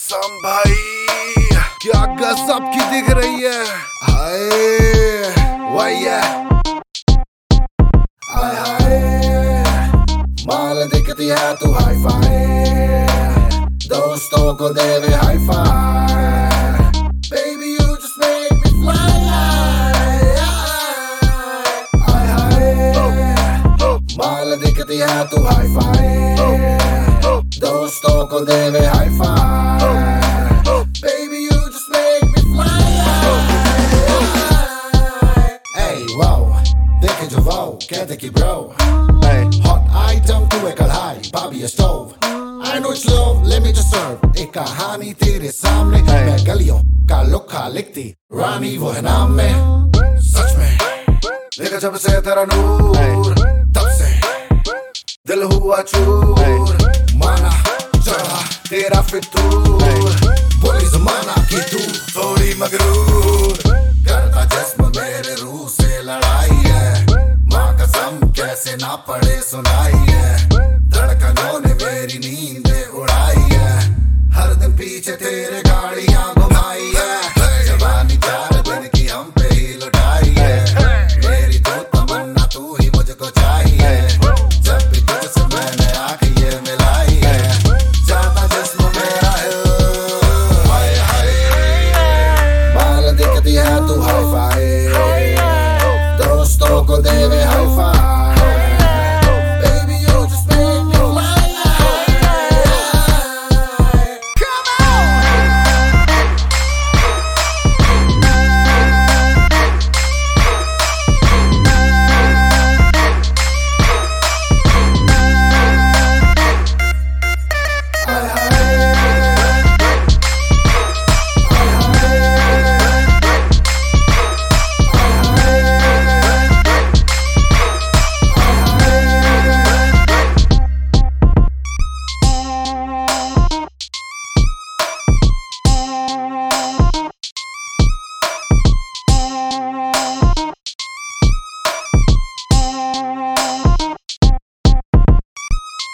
कसम भाई क्या गजब की दिख रही है। हाय वही है, हाय हाय माल दिखती है तू हाई फाई, दोस्तों को देवे high five, baby you just make me fly. हाय हाय माल दिखती है तू हाई फाई, दोस्तों को देवे high five, baby you just make me fly। Hey wow देखे जो wow कहते कि bro hot item तू है कढ़ाई भाभी है stove, I know it's love let me just serve। एक कहानी तेरे सामने मैं गलियों का लुक्का लिखती रानी वो है नाम में, सच में देखा जब से तेरा नूर तब से दिल हुआ चूर, माना चढ़ा तेरा फितूर, बोली जमाना की तू थोड़ी मगरूर, करता जिस्म मेरे रूह से लड़ाई है, माँ कसम कैसे ना पड़े सुनाई है, धड़कनों ने मेरी नींदें उड़ाई है, हर दिन पीछे तेरे गाड़ियां घुमाई है।